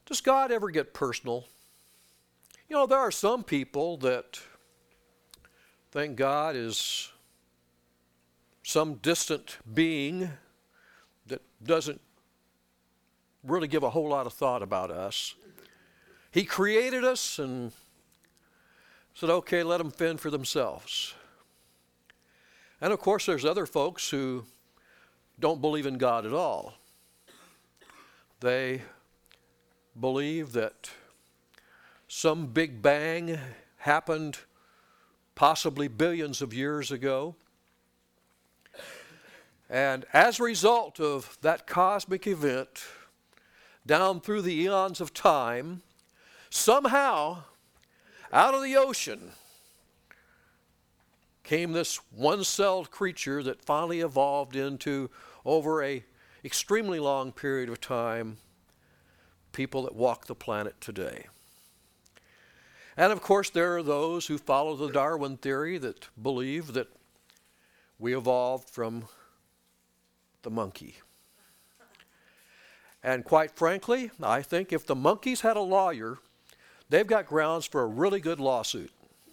Does God ever get personal? You know, there are some people that think God is some distant being that doesn't really give a whole lot of thought about us. He created us and said, okay, let them fend for themselves. And of course, there's other folks who don't believe in God at all. They believe that some big bang happened possibly billions of years ago. And as a result of that cosmic event, down through the eons of time, somehow out of the ocean came this one-celled creature that finally evolved into, over a extremely long period of time, people that walk the planet today. And of course, there are those who follow the Darwin theory that believe that we evolved from the monkey. And quite frankly, I think if the monkeys had a lawyer, they've got grounds for a really good lawsuit.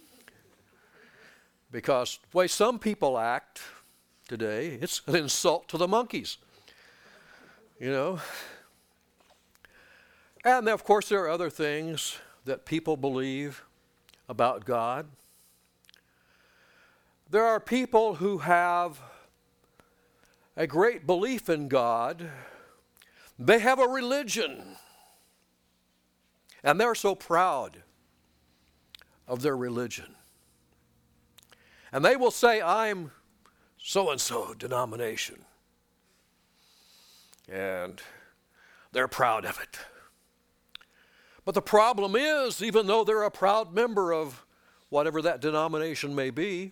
Because the way some people act today, it's an insult to the monkeys. You know? And of course, there are other things that people believe about God. There are people who have a great belief in God. They have a religion. And they're so proud of their religion. And they will say, I'm so-and-so denomination. And they're proud of it. But the problem is, even though they're a proud member of whatever that denomination may be,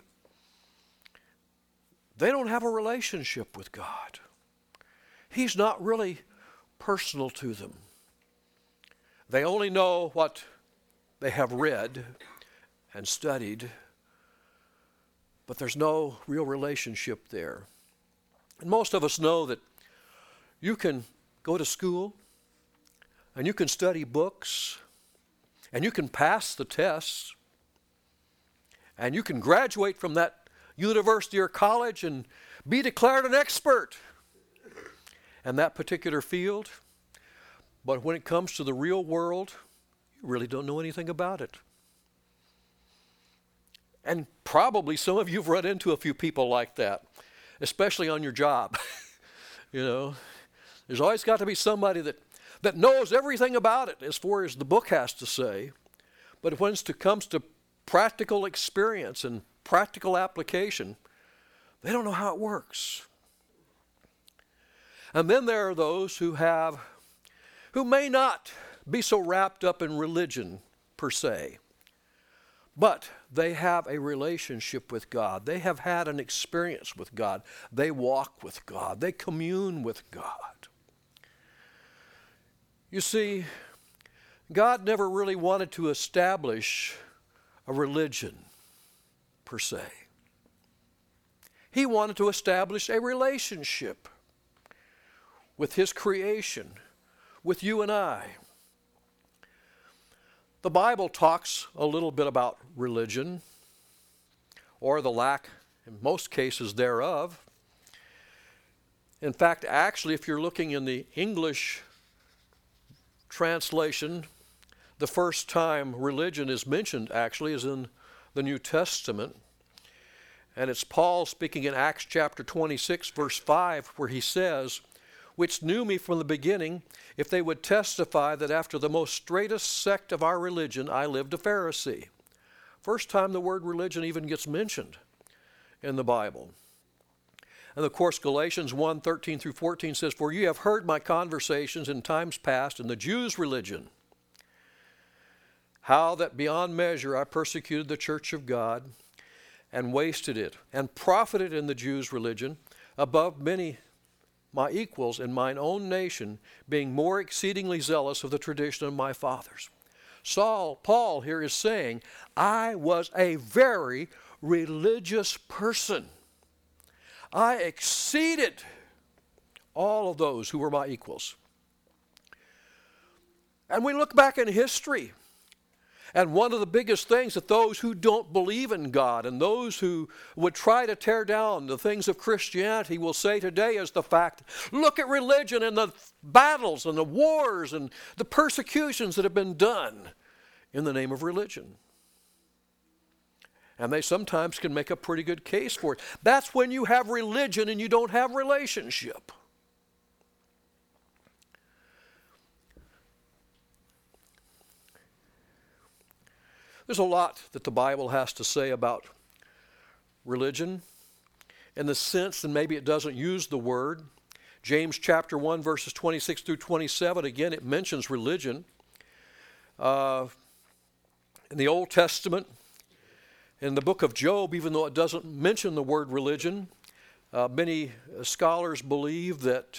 they don't have a relationship with God. He's not really personal to them. They only know what they have read and studied, but there's no real relationship there. And most of us know that you can go to school and you can study books and you can pass the tests and you can graduate from that university or college and be declared an expert in that particular field. But when it comes to the real world, you really don't know anything about it. And probably some of you have run into a few people like that, especially on your job. You know, there's always got to be somebody that knows everything about it as far as the book has to say. But when it comes to practical experience and practical application, they don't know how it works. And then there are those who may not be so wrapped up in religion per se, but they have a relationship with God. They have had an experience with God. They walk with God. They commune with God. You see, God never really wanted to establish a religion per se. He wanted to establish a relationship with His creation, with you and I. The Bible talks a little bit about religion, or the lack, in most cases, thereof. In fact, actually, if you're looking in the English translation, the first time religion is mentioned actually is in the New Testament. And it's Paul speaking in Acts chapter 26, verse 5, where he says, which knew me from the beginning, if they would testify that after the most straightest sect of our religion, I lived a Pharisee. First time the word religion even gets mentioned in the Bible. And of course, Galatians 1, 13 through 14 says, for you have heard my conversations in times past in the Jews' religion, how that beyond measure I persecuted the church of God and wasted it, and profited in the Jews' religion above many my equals in mine own nation, being more exceedingly zealous of the tradition of my fathers. Paul here is saying, I was a very religious person. I exceeded all of those who were my equals. And we look back in history, and one of the biggest things that those who don't believe in God and those who would try to tear down the things of Christianity will say today is the fact, look at religion and the battles and the wars and the persecutions that have been done in the name of religion. And they sometimes can make a pretty good case for it. That's when you have religion and you don't have relationship. There's a lot that the Bible has to say about religion in the sense, and maybe it doesn't use the word. James chapter 1, verses 26 through 27, again, it mentions religion. In the Old Testament, in the book of Job, even though it doesn't mention the word religion, many scholars believe that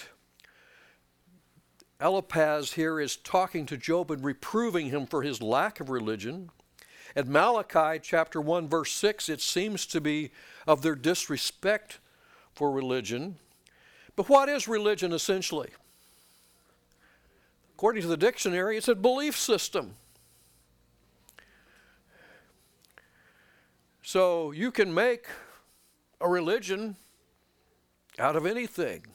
Eliphaz here is talking to Job and reproving him for his lack of religion. At Malachi chapter 1 verse 6, it seems to be of their disrespect for religion. But what is religion essentially? According to the dictionary, it's a belief system. So you can make a religion out of anything.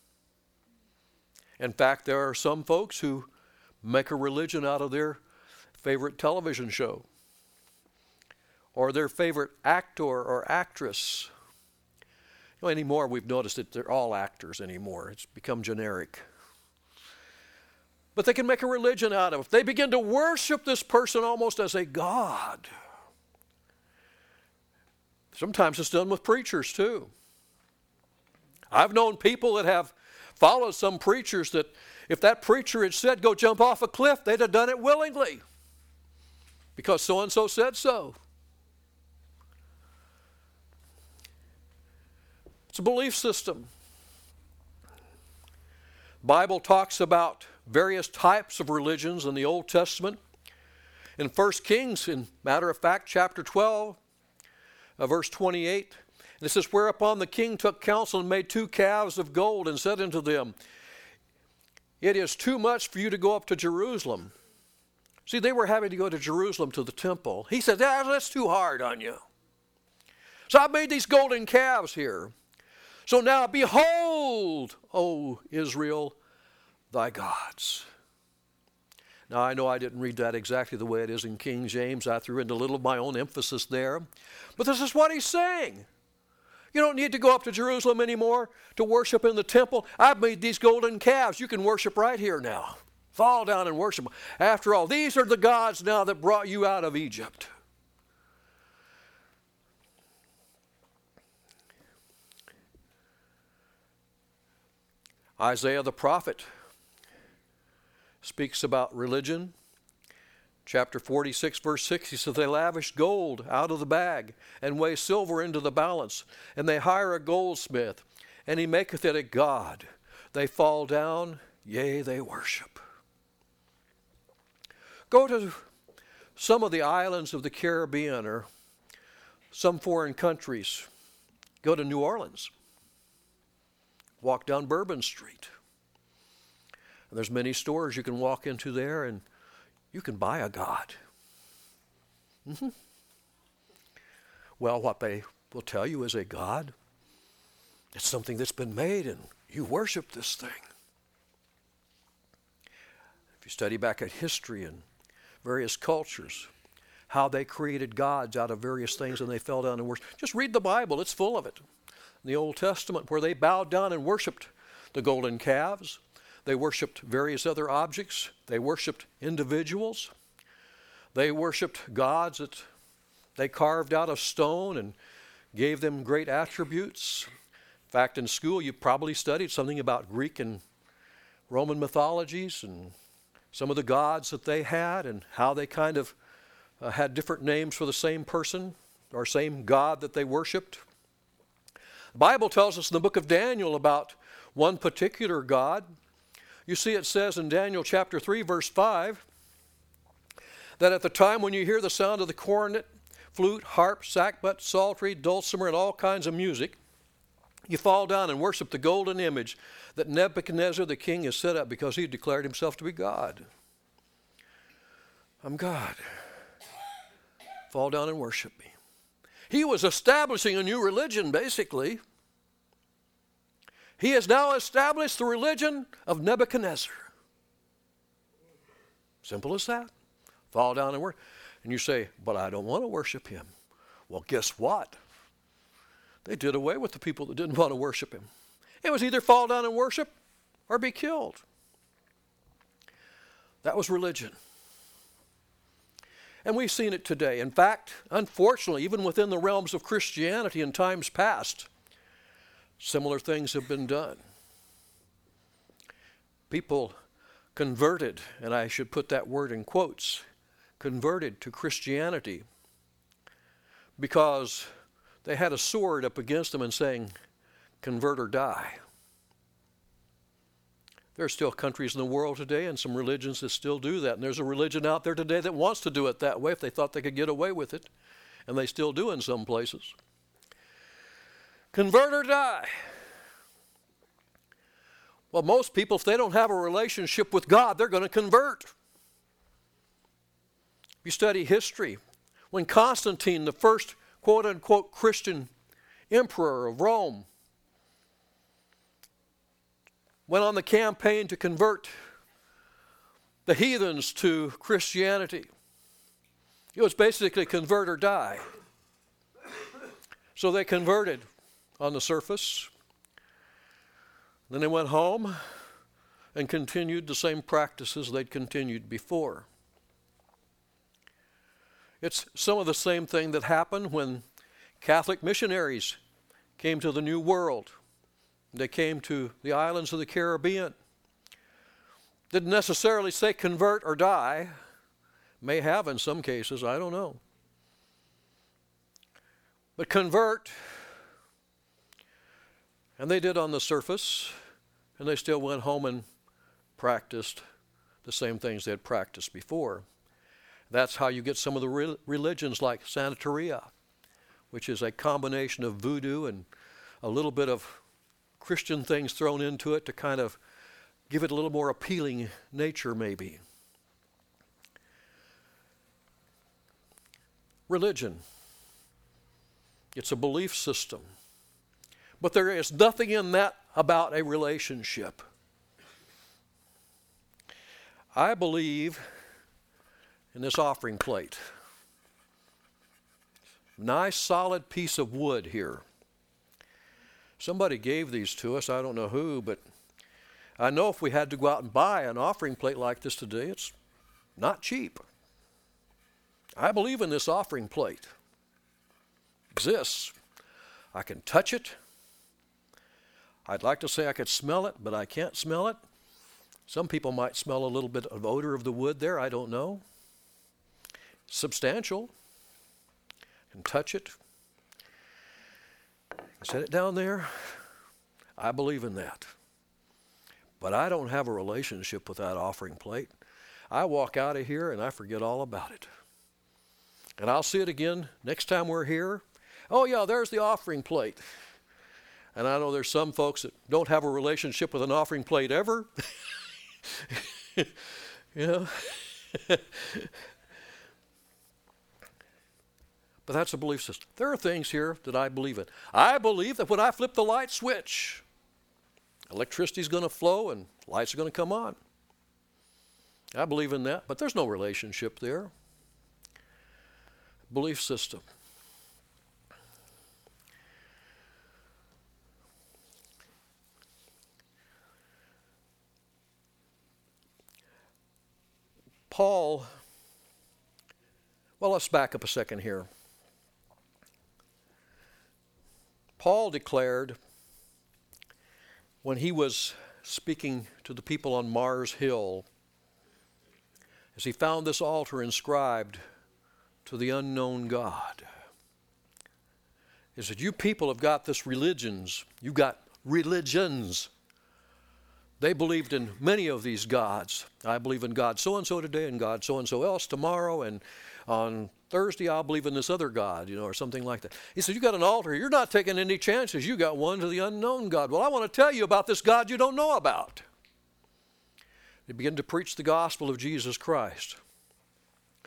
In fact, there are some folks who make a religion out of their favorite television show, or their favorite actor or actress. Anymore, we've noticed that they're all actors anymore. It's become generic. But they can make a religion out of it. They begin to worship this person almost as a god. Sometimes it's done with preachers too. I've known people that have followed some preachers that if that preacher had said, go jump off a cliff, they'd have done it willingly because so-and-so said so. It's a belief system. The Bible talks about various types of religions in the Old Testament. In 1 Kings, in matter of fact, chapter 12, verse 28, and it says, whereupon the king took counsel and made 2 calves of gold and said unto them, it is too much for you to go up to Jerusalem. See, they were having to go to Jerusalem to the temple. He said, that's too hard on you. So I made these golden calves here. So now behold, O Israel, thy gods. Now I know I didn't read that exactly the way it is in King James. I threw in a little of my own emphasis there. But this is what he's saying. You don't need to go up to Jerusalem anymore to worship in the temple. I've made these golden calves. You can worship right here now. Fall down and worship. After all, these are the gods now that brought you out of Egypt. Isaiah the prophet speaks about religion. Chapter 46, verse 6, he says, they lavish gold out of the bag, and weigh silver into the balance, and they hire a goldsmith, and he maketh it a god. They fall down, yea, they worship. Go to some of the islands of the Caribbean or some foreign countries. Go to New Orleans. Walk down Bourbon Street. And there's many stores you can walk into there and you can buy a god. Mm-hmm. Well, what they will tell you is a god. It's something that's been made and you worship this thing. If you study back at history and various cultures, how they created gods out of various things and they fell down and worshiped. Just read the Bible, it's full of it. In the Old Testament, where they bowed down and worshiped the golden calves. They worshiped various other objects. They worshiped individuals. They worshiped gods that they carved out of stone and gave them great attributes. In fact, in school, you probably studied something about Greek and Roman mythologies and some of the gods that they had and how they kind of had different names for the same person or same god that they worshiped. The Bible tells us in the book of Daniel about one particular god. You see, it says in Daniel chapter 3, verse 5, that at the time when you hear the sound of the cornet, flute, harp, sackbut, psaltery, dulcimer, and all kinds of music, you fall down and worship the golden image that Nebuchadnezzar the king has set up because he declared himself to be God. I'm God. Fall down and worship me. He was establishing a new religion, basically. He has now established the religion of Nebuchadnezzar. Simple as that. Fall down and worship. And you say, but I don't want to worship him. Well, guess what? They did away with the people that didn't want to worship him. It was either fall down and worship or be killed. That was religion. And we've seen it today. In fact, unfortunately, even within the realms of Christianity in times past, similar things have been done. People converted, and I should put that word in quotes, converted to Christianity because they had a sword up against them and saying, convert or die. There are still countries in the world today and some religions that still do that. And there's a religion out there today that wants to do it that way if they thought they could get away with it. And they still do in some places. Convert or die. Well, most people, if they don't have a relationship with God, they're going to convert. If you study history, when Constantine, the first quote-unquote Christian emperor of Rome, went on the campaign to convert the heathens to Christianity. It was basically convert or die. So they converted on the surface. Then they went home and continued the same practices they'd continued before. It's some of the same thing that happened when Catholic missionaries came to the New World. They came to the islands of the Caribbean. Didn't necessarily say convert or die. May have in some cases, I don't know. But convert, and they did on the surface, and they still went home and practiced the same things they had practiced before. That's how you get some of the religions like Santeria, which is a combination of voodoo and a little bit of Christian things thrown into it to kind of give it a little more appealing nature, maybe. Religion. It's a belief system. But there is nothing in that about a relationship. I believe in this offering plate. Nice solid piece of wood here. Somebody gave these to us, I don't know who, but I know if we had to go out and buy an offering plate like this today, it's not cheap. I believe in this offering plate. It exists. I can touch it. I'd like to say I could smell it, but I can't smell it. Some people might smell a little bit of odor of the wood there, I don't know. Substantial. I can touch it. Set it down there. I believe in that. But I don't have a relationship with that offering plate. I walk out of here and I forget all about it. And I'll see it again next time we're here. Oh yeah, there's the offering plate. And I know there's some folks that don't have a relationship with an offering plate ever. You know. But that's a belief system. There are things here that I believe in. I believe that when I flip the light switch, electricity is going to flow and lights are going to come on. I believe in that, but there's no relationship there. Belief system. Paul, well, let's back up a second here. Paul declared when he was speaking to the people on Mars Hill, as he found this altar inscribed to the unknown God, is that you people have got this religions. You've got religions. They believed in many of these gods. I believe in God so-and-so today and God so-and-so else tomorrow, and on Thursday I'll believe in this other God, or something like that. He said, you got an altar. You're not taking any chances. You got one to the unknown God. Well, I want to tell you about this God you don't know about. They began to preach the gospel of Jesus Christ.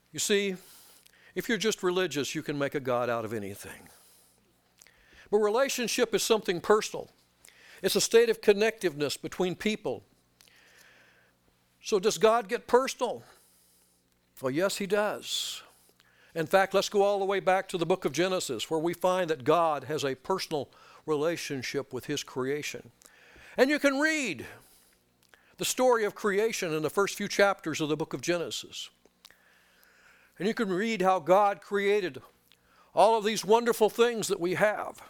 You see, if you're just religious, you can make a God out of anything. But relationship is something personal. It's a state of connectiveness between people. So does God get personal? Well, yes, he does. In fact, let's go all the way back to the book of Genesis, where we find that God has a personal relationship with his creation. And you can read the story of creation in the first few chapters of the book of Genesis. And you can read how God created all of these wonderful things that we have.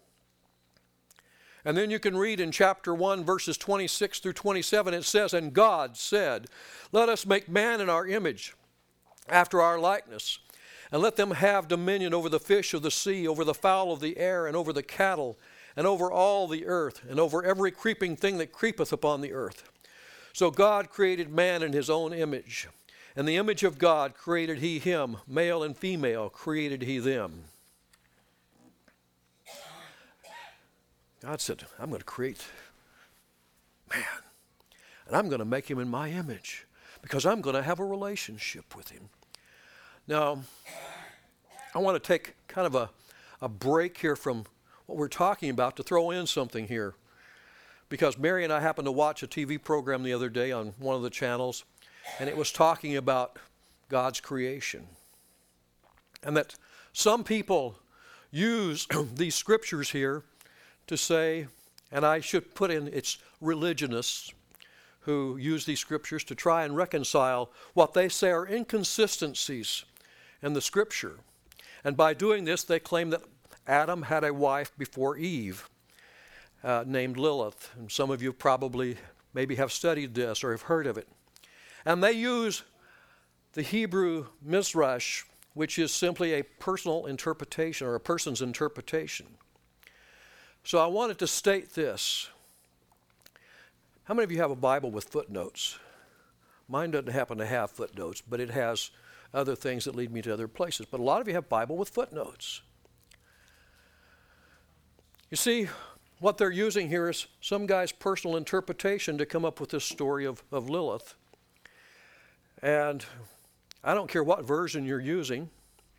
And then you can read in chapter 1, verses 26 through 27, it says, "And God said, Let us make man in our image, after our likeness, and let them have dominion over the fish of the sea, over the fowl of the air, and over the cattle, and over all the earth, and over every creeping thing that creepeth upon the earth. So God created man in his own image. In the image of God created he him, male and female created he them." God said, I'm going to create man, and I'm going to make him in my image, because I'm going to have a relationship with him. Now, I want to take kind of a break here from what we're talking about to throw in something here, because Mary and I happened to watch a TV program the other day on one of the channels, and it was talking about God's creation. And that some people use these scriptures here to say, and I should put in, it's religionists who use these scriptures to try and reconcile what they say are inconsistencies in the scripture. And by doing this, they claim that Adam had a wife before Eve named Lilith. And some of you probably maybe have studied this or have heard of it. And they use the Hebrew Midrash, which is simply a personal interpretation or a person's interpretation. So I wanted to state this. How many of you have a Bible with footnotes? Mine doesn't happen to have footnotes, but it has other things that lead me to other places. But a lot of you have Bible with footnotes. You see, what they're using here is some guy's personal interpretation to come up with this story of Lilith. And I don't care what version you're using,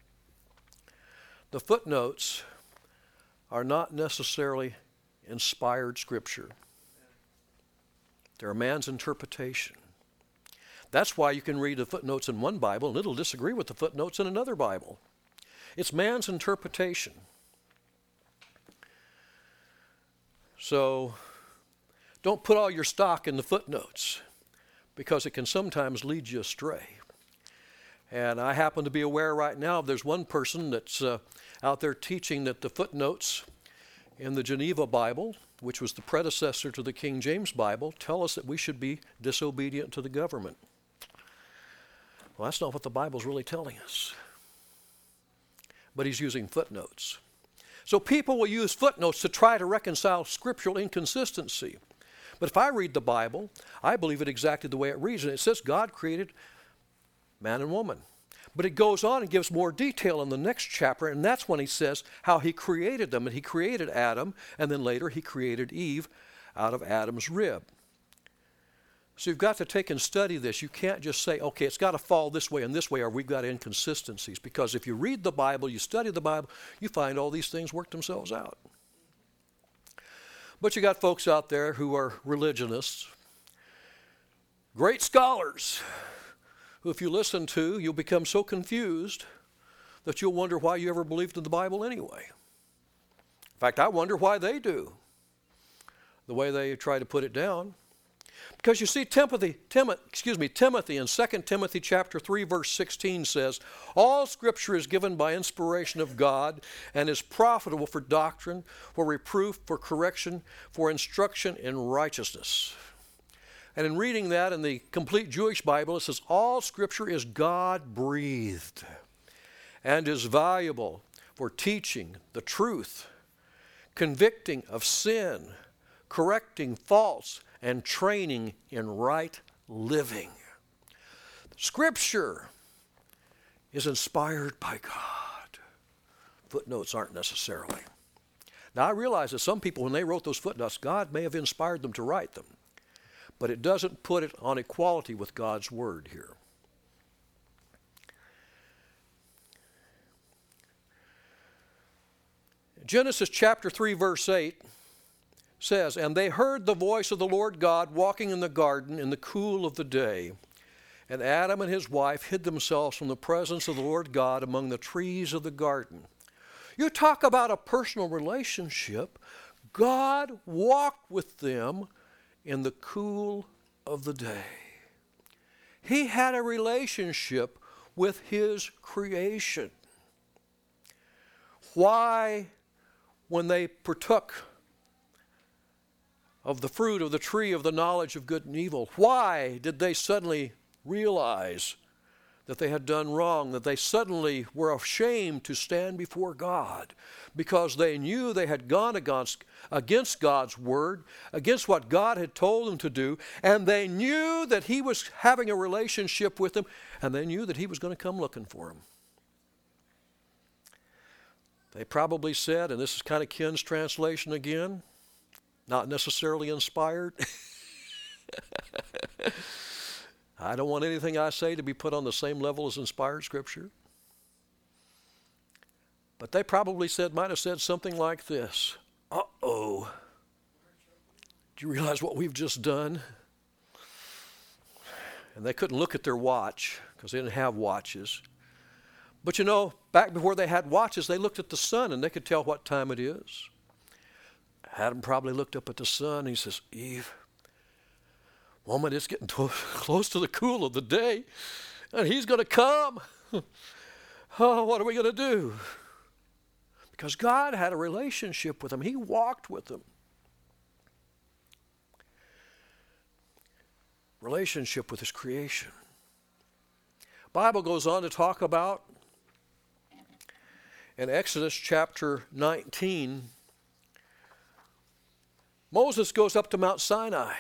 the footnotes are not necessarily inspired scripture. They're a man's interpretation. That's why you can read the footnotes in one Bible and it'll disagree with the footnotes in another Bible. It's man's interpretation. So don't put all your stock in the footnotes, because it can sometimes lead you astray. And I happen to be aware right now there's one person that's out there teaching that the footnotes in the Geneva Bible, which was the predecessor to the King James Bible, tell us that we should be disobedient to the government. Well, that's not what the Bible's really telling us. But he's using footnotes. So people will use footnotes to try to reconcile scriptural inconsistency. But if I read the Bible, I believe it exactly the way it reads. And it says God created man and woman. But it goes on and gives more detail in the next chapter, and that's when he says how he created them. And he created Adam, and then later he created Eve out of Adam's rib. So you've got to take and study this. You can't just say, okay, it's got to fall this way and this way, or we've got inconsistencies. Because if you read the Bible, you study the Bible, you find all these things work themselves out. But you got folks out there who are religionists, great scholars, who if you listen to, you'll become so confused that you'll wonder why you ever believed in the Bible anyway. In fact, I wonder why they do, the way they try to put it down. Because you see, Timothy in 2 Timothy chapter 3, verse 16 says, all Scripture is given by inspiration of God and is profitable for doctrine, for reproof, for correction, for instruction in righteousness. And in reading that in the complete Jewish Bible, it says, all Scripture is God-breathed and is valuable for teaching the truth, convicting of sin, correcting faults, and training in right living. Scripture is inspired by God. Footnotes aren't necessarily. Now, I realize that some people, when they wrote those footnotes, God may have inspired them to write them. But it doesn't put it on equality with God's Word here. Genesis chapter 3, verse 8 says, "And they heard the voice of the Lord God walking in the garden in the cool of the day. And Adam and his wife hid themselves from the presence of the Lord God among the trees of the garden." You talk about a personal relationship. God walked with them in the cool of the day. He had a relationship with his creation. Why, when they partook of the fruit of the tree of the knowledge of good and evil, why did they suddenly realize that they had done wrong, that they suddenly were ashamed to stand before God? Because they knew they had gone against God's word, against what God had told them to do, and they knew that he was having a relationship with them, and they knew that he was going to come looking for them. They probably said, and this is kind of Ken's translation again, not necessarily inspired. I don't want anything I say to be put on the same level as inspired Scripture. But they probably might have said something like this: "Uh-oh, do you realize what we've just done?" And they couldn't look at their watch because they didn't have watches. But you know, back before they had watches, they looked at the sun and they could tell what time it is. Adam probably looked up at the sun and he says, "Eve, woman, it's getting close to the cool of the day, and he's going to come. Oh, what are we going to do?" Because God had a relationship with them. He walked with them. Relationship with his creation. Bible goes on to talk about, in Exodus chapter 19, Moses goes up to Mount Sinai.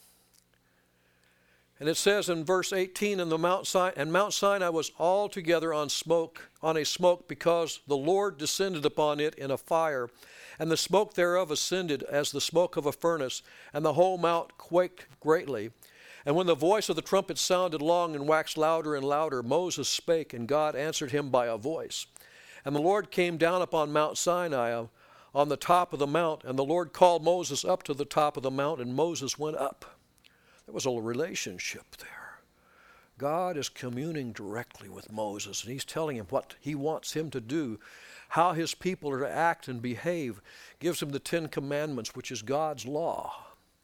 And it says in verse 18, "And Mount Sinai was altogether on a smoke, because the Lord descended upon it in a fire, and the smoke thereof ascended as the smoke of a furnace, and the whole mount quaked greatly. And when the voice of the trumpet sounded long and waxed louder and louder, Moses spake, and God answered him by a voice. And the Lord came down upon Mount Sinai on the top of the mount, and the Lord called Moses up to the top of the mount, and Moses went up." There was a relationship there. God is communing directly with Moses, and he's telling him what he wants him to do, how his people are to act and behave. Gives him the 10 Commandments, which is God's law.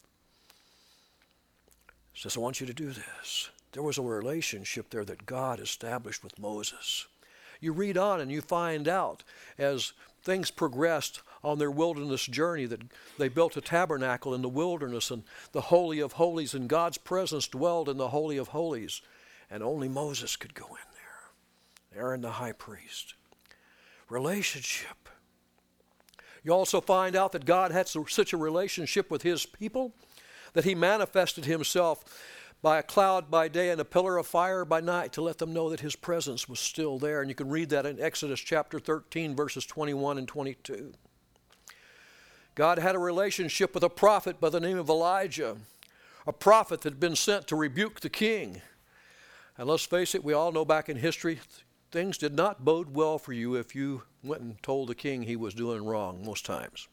He says, "I want you to do this." There was a relationship there that God established with Moses. You read on and you find out, as things progressed on their wilderness journey, that they built a tabernacle in the wilderness, and the Holy of Holies, and God's presence dwelled in the Holy of Holies, and only Moses could go in there. Aaron the high priest. Relationship. You also find out that God had such a relationship with his people that he manifested himself by a cloud by day and a pillar of fire by night to let them know that his presence was still there. And you can read that in Exodus chapter 13, verses 21 and 22. God had a relationship with a prophet by the name of Elijah, a prophet that had been sent to rebuke the king. And let's face it, we all know back in history, things did not bode well for you if you went and told the king he was doing wrong most times.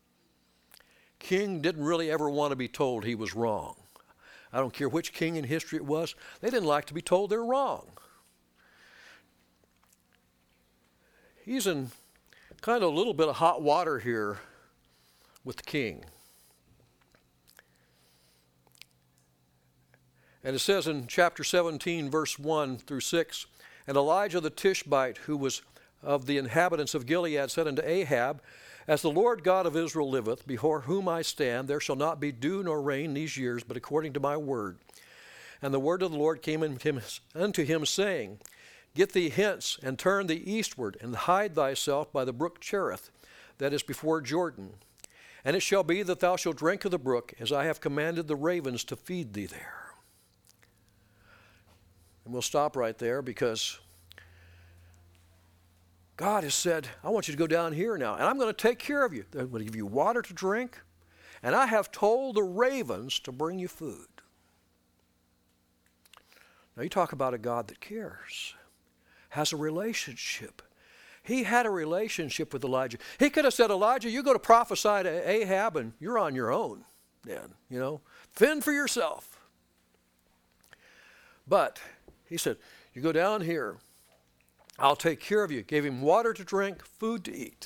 King didn't really ever want to be told he was wrong. I don't care which king in history it was, they didn't like to be told they're wrong. He's in kind of a little bit of hot water here with the king. And it says in chapter 17, verse 1 through 6, "And Elijah the Tishbite, who was of the inhabitants of Gilead, said unto Ahab, As the Lord God of Israel liveth, before whom I stand, there shall not be dew nor rain these years, but according to my word. And the word of the Lord came unto him, saying, Get thee hence, and turn thee eastward, and hide thyself by the brook Cherith, that is before Jordan. And it shall be that thou shalt drink of the brook, as I have commanded the ravens to feed thee there." And we'll stop right there, because God has said, I want you to go down here now, and I'm going to take care of you. I'm going to give you water to drink, and I have told the ravens to bring you food. Now you talk about a God that cares, has a relationship. He had a relationship with Elijah. He could have said, Elijah, you go to prophesy to Ahab and you're on your own then, fend for yourself. But he said, you go down here, I'll take care of you. Gave him water to drink, food to eat.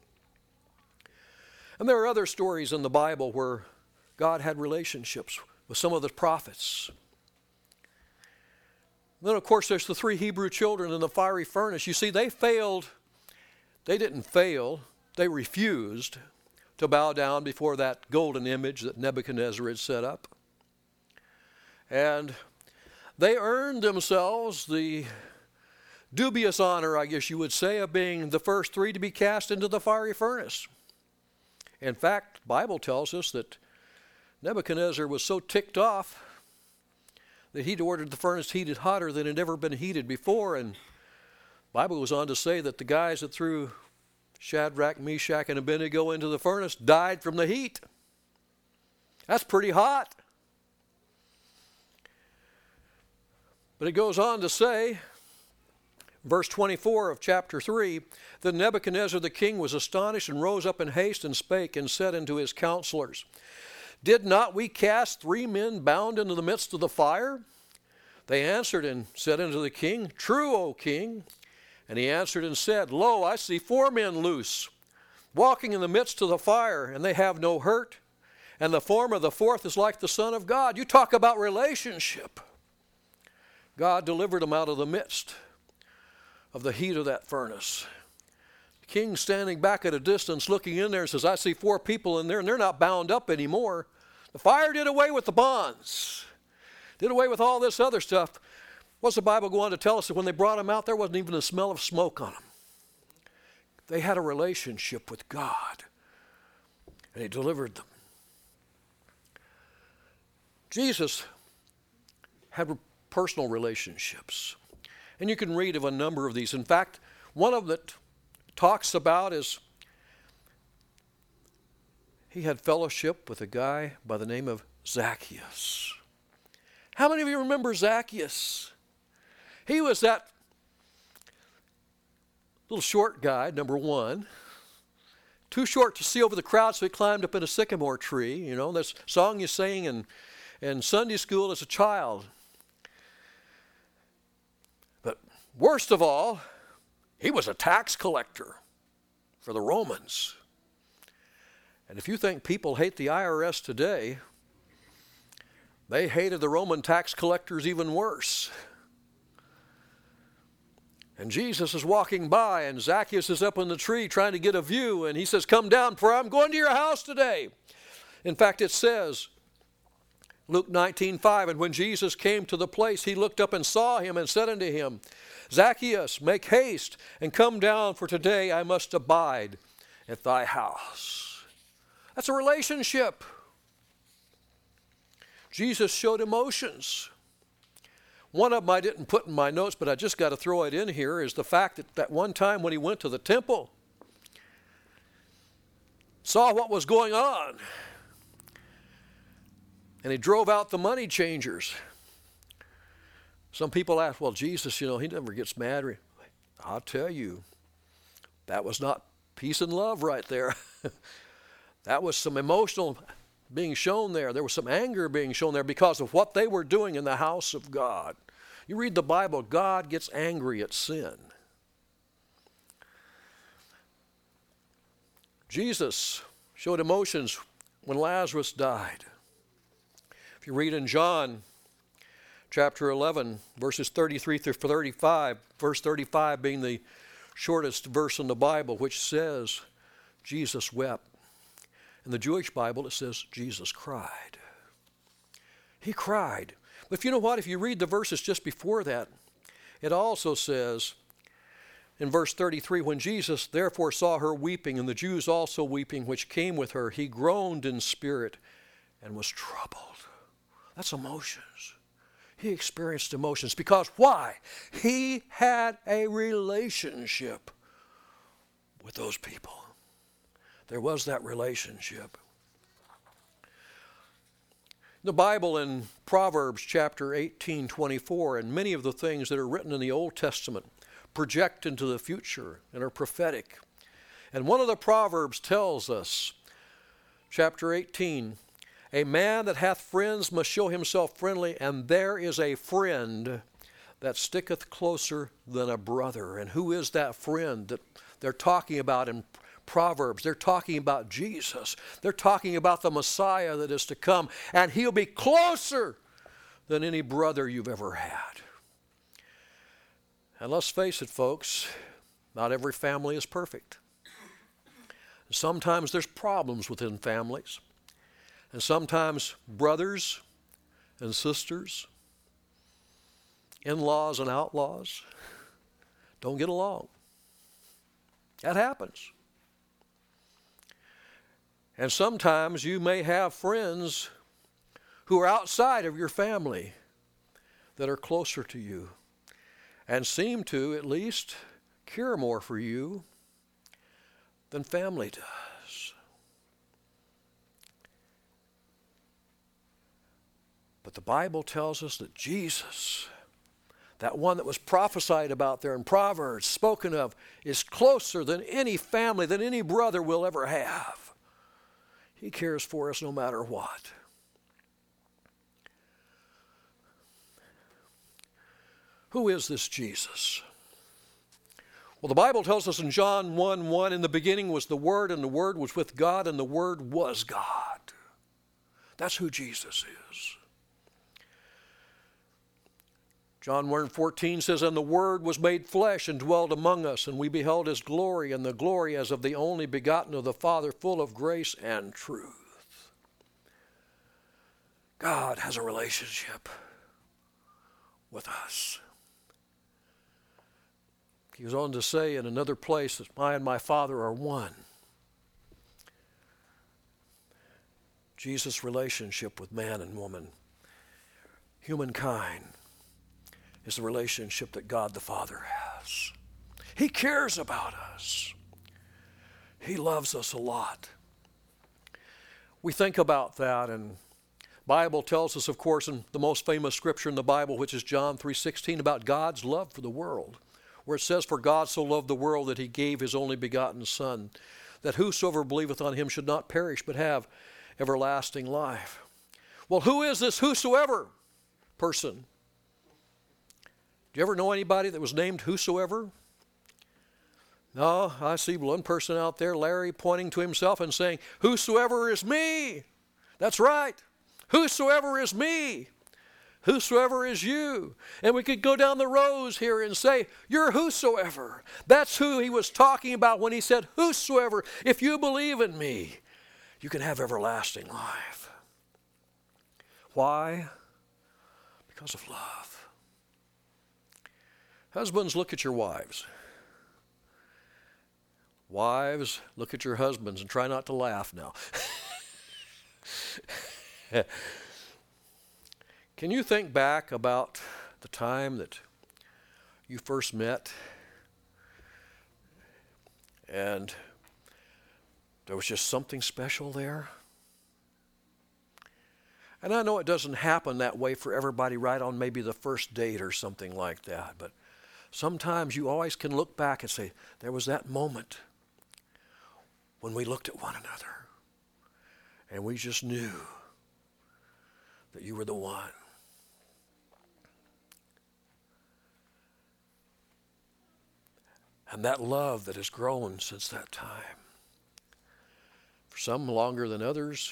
And there are other stories in the Bible where God had relationships with some of the prophets. Then, of course, there's the 3 Hebrew children in the fiery furnace. You see, they failed. They didn't fail. They refused to bow down before that golden image that Nebuchadnezzar had set up. And they earned themselves the dubious honor, I guess you would say, of being the first 3 to be cast into the fiery furnace. In fact, the Bible tells us that Nebuchadnezzar was so ticked off that he'd ordered the furnace heated hotter than it had ever been heated before. And the Bible goes on to say that the guys that threw Shadrach, Meshach, and Abednego into the furnace died from the heat. That's pretty hot. But it goes on to say, verse 24 of chapter 3, that Nebuchadnezzar the king was astonished and rose up in haste and spake and said unto his counselors, did not we cast 3 men bound into the midst of the fire? They answered and said unto the king, true, O king. And he answered and said, lo, I see 4 men loose, walking in the midst of the fire, and they have no hurt. And the form of the 4th is like the Son of God. You talk about relationship. God delivered them out of the midst of the heat of that furnace. The king standing back at a distance looking in there says, I see 4 people in there and they're not bound up anymore. The fire did away with the bonds, did away with all this other stuff. What's the Bible go on to tell us? That when they brought them out, there wasn't even a smell of smoke on them. They had a relationship with God, and he delivered them. Jesus had personal relationships, and you can read of a number of these. In fact, one of them that talks about is he had fellowship with a guy by the name of Zacchaeus. How many of you remember Zacchaeus? He was that little short guy, number 1. Too short to see over the crowd, so he climbed up in a sycamore tree. That song you sang in Sunday school as a child. But worst of all, he was a tax collector for the Romans. And if you think people hate the IRS today, they hated the Roman tax collectors even worse. And Jesus is walking by, and Zacchaeus is up in the tree trying to get a view, and he says, come down, for I'm going to your house today. In fact, it says, Luke 19:5, and when Jesus came to the place, he looked up and saw him and said unto him, Zacchaeus, make haste and come down, for today I must abide at thy house. That's a relationship. Jesus showed emotions. One of them I didn't put in my notes, but I just got to throw it in here, is the fact that one time when he went to the temple, saw what was going on, and he drove out the money changers. Some people ask, well, Jesus, he never gets mad. I'll tell you, that was not peace and love right there. That was some emotional being shown there. There was some anger being shown there because of what they were doing in the house of God. You read the Bible, God gets angry at sin. Jesus showed emotions when Lazarus died. If you read in John chapter 11, verses 33 through 35, verse 35 being the shortest verse in the Bible, which says, Jesus wept. In the Jewish Bible, it says, Jesus cried. He cried. But you know what? If you read the verses just before that, it also says, in verse 33, when Jesus therefore saw her weeping, and the Jews also weeping, which came with her, he groaned in spirit and was troubled. That's emotions. He experienced emotions because why? He had a relationship with those people. There was that relationship. The Bible in Proverbs chapter 18:24, and many of the things that are written in the Old Testament project into the future and are prophetic. And one of the Proverbs tells us, chapter 18, a man that hath friends must show himself friendly, and there is a friend that sticketh closer than a brother. And who is that friend that they're talking about in Proverbs? They're talking about Jesus. They're talking about the Messiah that is to come, and he'll be closer than any brother you've ever had. And let's face it, folks, not every family is perfect. Sometimes there's problems within families. And sometimes brothers and sisters, in-laws and outlaws, don't get along. That happens. And sometimes you may have friends who are outside of your family that are closer to you and seem to at least care more for you than family does. But the Bible tells us that Jesus, that one that was prophesied about there in Proverbs, spoken of, is closer than any family, than any brother will ever have. He cares for us no matter what. Who is this Jesus? Well, the Bible tells us in John 1:1, in the beginning was the Word, and the Word was with God, and the Word was God. That's who Jesus is. John 1:14 says, and the Word was made flesh and dwelled among us, and we beheld his glory, and the glory as of the only begotten of the Father, full of grace and truth. God has a relationship with us. He goes on to say in another place that I and my Father are one. Jesus' relationship with man and woman, humankind, is the relationship that God the Father has. He cares about us. He loves us a lot. We think about that, and the Bible tells us, of course, in the most famous scripture in the Bible, which is John 3:16, about God's love for the world, where it says, for God so loved the world that he gave his only begotten Son, that whosoever believeth on him should not perish, but have everlasting life. Well, who is this whosoever person? Do you ever know anybody that was named whosoever? No, I see one person out there, Larry, pointing to himself and saying, whosoever is me. That's right. Whosoever is me. Whosoever is you. And we could go down the rows here and say, you're whosoever. That's who he was talking about when he said, whosoever, if you believe in me, you can have everlasting life. Why? Because of love. Husbands, look at your wives. Wives, look at your husbands and try not to laugh now. Can you think back about the time that you first met and there was just something special there? And I know it doesn't happen that way for everybody right on maybe the first date or something like that, but sometimes you always can look back and say, there was that moment when we looked at one another and we just knew that you were the one. And that love that has grown since that time, for some longer than others.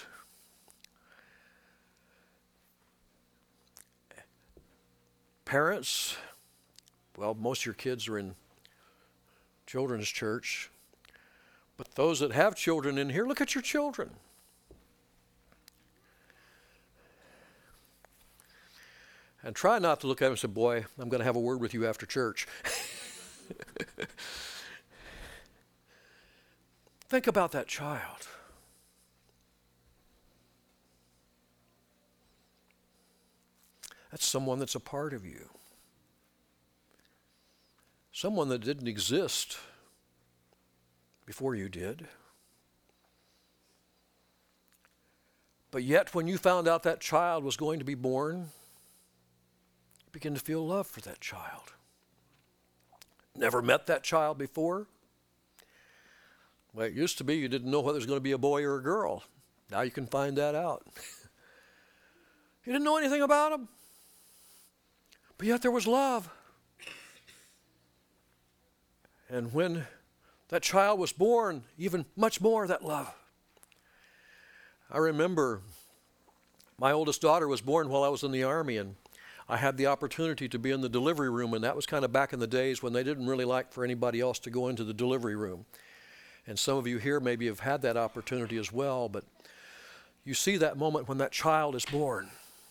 Parents, well, most of your kids are in children's church, but those that have children in here, look at your children. And try not to look at them and say, boy, I'm going to have a word with you after church. Think about that child. That's someone that's a part of you. Someone that didn't exist before you did. But yet when you found out that child was going to be born, you begin to feel love for that child. Never met that child before. Well, it used to be you didn't know whether it was going to be a boy or a girl. Now you can find that out. You didn't know anything about them. But yet there was love. And when that child was born, even much more of that love. I remember my oldest daughter was born while I was in the Army, and I had the opportunity to be in the delivery room, and that was kind of back in the days when they didn't really like for anybody else to go into the delivery room. And some of you here maybe have had that opportunity as well, but you see that moment when that child is born.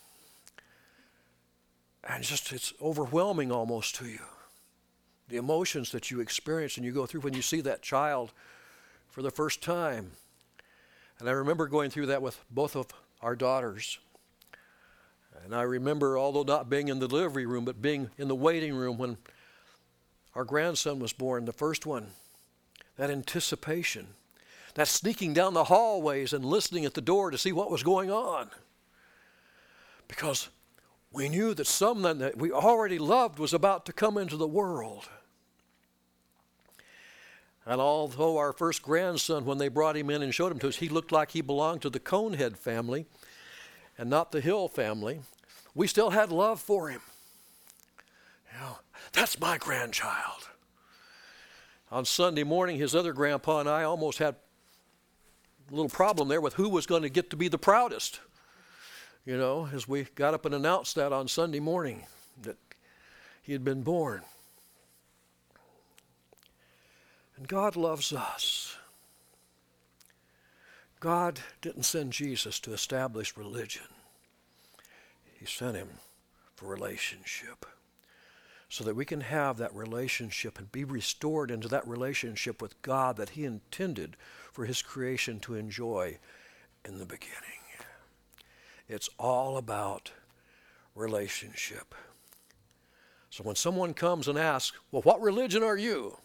And it's overwhelming almost to you. The emotions that you experience and you go through when you see that child for the first time. And I remember going through that with both of our daughters. And I remember, although not being in the delivery room, but being in the waiting room when our grandson was born, the first one, that anticipation, that sneaking down the hallways and listening at the door to see what was going on. Because we knew that someone that we already loved was about to come into the world. And although our first grandson, when they brought him in and showed him to us, he looked like he belonged to the Conehead family and not the Hill family, we still had love for him. You know, that's my grandchild. On Sunday morning, his other grandpa and I almost had a little problem there with who was going to get to be the proudest. You know, as we got up and announced that on Sunday morning, that he had been born. And God loves us. God didn't send Jesus to establish religion. He sent him for relationship, so that we can have that relationship and be restored into that relationship with God that he intended for his creation to enjoy in the beginning. It's all about relationship. So when someone comes and asks, well, what religion are you?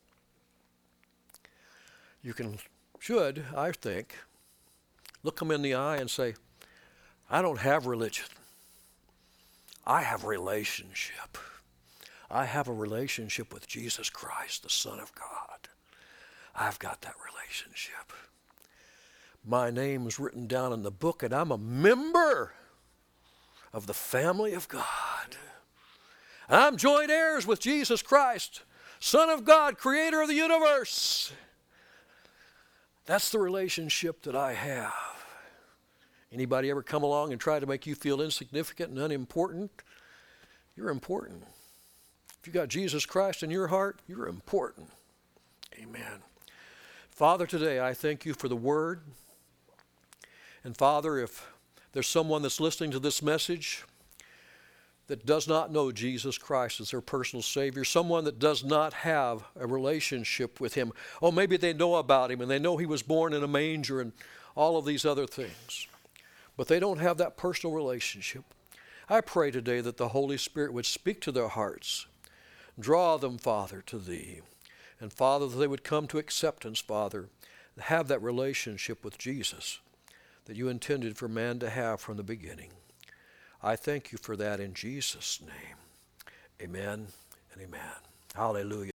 You should, I think, look them in the eye and say, I don't have religion. I have relationship. I have a relationship with Jesus Christ, the Son of God. I've got that relationship. My name is written down in the book, and I'm a member of the family of God. I'm joint heirs with Jesus Christ, Son of God, Creator of the universe. That's the relationship that I have. Anybody ever come along and try to make you feel insignificant and unimportant? You're important. If you got Jesus Christ in your heart, you're important. Amen. Father, today I thank you for the word. And Father, if there's someone that's listening to this message that does not know Jesus Christ as their personal Savior, someone that does not have a relationship with him, oh, maybe they know about him and they know he was born in a manger and all of these other things, but they don't have that personal relationship. I pray today that the Holy Spirit would speak to their hearts, draw them, Father, to thee, and Father, that they would come to acceptance, Father, and have that relationship with Jesus that you intended for man to have from the beginning. I thank you for that in Jesus' name. Amen and amen. Hallelujah.